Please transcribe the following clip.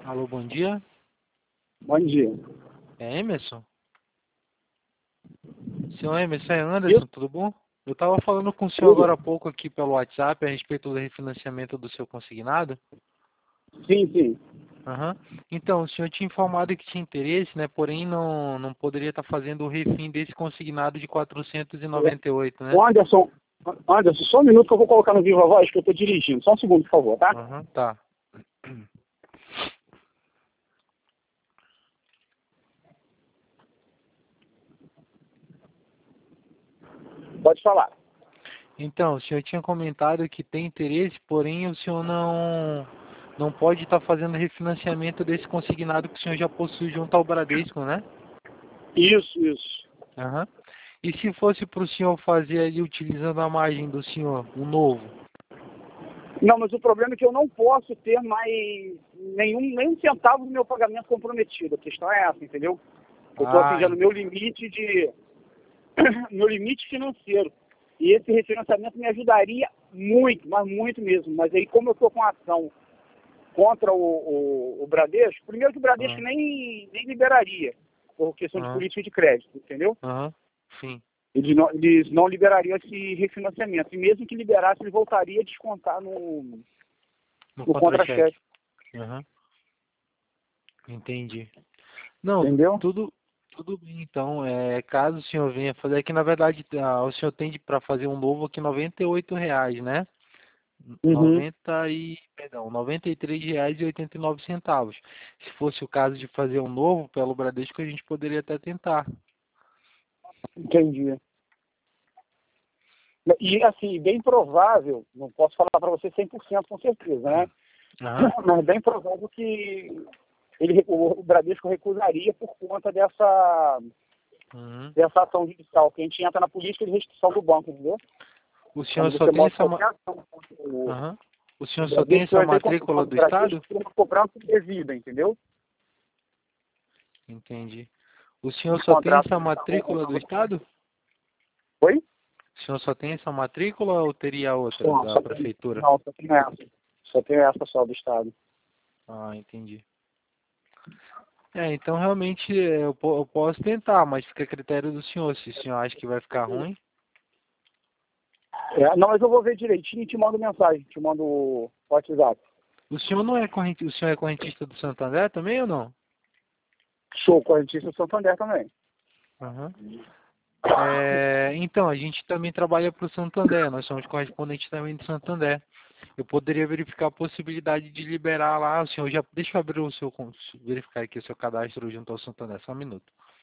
Alô, bom dia. Bom dia. É Emerson? Senhor Emerson, é Anderson, Isso, tudo bom? Eu estava falando com o senhor tudo? agora há pouco aqui pelo WhatsApp a respeito do refinanciamento do seu consignado. Sim, sim. Aham. Então, o senhor tinha informado que tinha interesse, né? Porém, não poderia estar fazendo o refim desse consignado de 498, né? Ô, Anderson, só um minuto que eu vou colocar no Viva Voz, que eu estou dirigindo. Só um segundo, por favor, tá? Aham, tá. Pode falar. Então, o senhor tinha comentado que tem interesse, porém o senhor não pode estar fazendo refinanciamento desse consignado que o senhor já possui junto ao Bradesco, né? Isso. Aham. E se fosse para o senhor fazer ali, utilizando a margem do senhor, um novo? Não, mas o problema é que eu não posso ter mais nenhum centavo do meu pagamento comprometido. A questão é essa, entendeu? Eu estou Ah, atingindo meu limite meu limite financeiro. E esse refinanciamento me ajudaria muito, mas muito mesmo. Mas aí, como eu estou com ação contra o Bradesco, primeiro que o Bradesco ah, nem liberaria, por questão de ah, política de crédito, entendeu? aham, sim, Eles não liberariam esse refinanciamento. E mesmo que liberasse, ele voltaria a descontar no no contra-cheque. contra-cheque, Aham, entendi. Não, entendeu? tudo bem, então, caso o senhor venha fazer, é que na verdade o senhor tem para fazer um novo aqui R$ 98, né? Uhum. R$ 93,89. Se fosse o caso de fazer um novo pelo Bradesco, a gente poderia até tentar. Entendi. E, assim, bem provável, não posso falar para você 100% com certeza, né? Aham, Mas bem provável que o Bradesco recusaria por conta uhum. dessa ação judicial, que a gente entra na política de restrição do banco, entendeu? O senhor Quando só você tem mostra essa, qualquer ação contra aham. O o senhor só tem Bradesco, essa vai ver quando matrícula o do Bradesco estado? tem uma cobrança devida, entendeu? Entendi. O senhor Dos só tem contratos essa que ele está matrícula do estado? Oi? O senhor só tem essa matrícula ou teria outra Não, da prefeitura? só tem essa. Só tem essa só do Estado. Ah, entendi. Então realmente eu posso tentar, mas fica a critério do senhor. Se o senhor acha que vai ficar ruim. Não, mas eu vou ver direitinho e te mando mensagem, te mando o WhatsApp. O senhor não é correntista, o senhor é correntista do Santander também ou não? Sou correntista do Santander também. Aham. Então, a gente também trabalha para o Santander, nós somos correspondentes também do Santander. Eu poderia verificar a possibilidade de liberar lá, o senhor já. Deixa eu abrir o seu. Verificar aqui o seu cadastro junto ao Santander, só um minuto.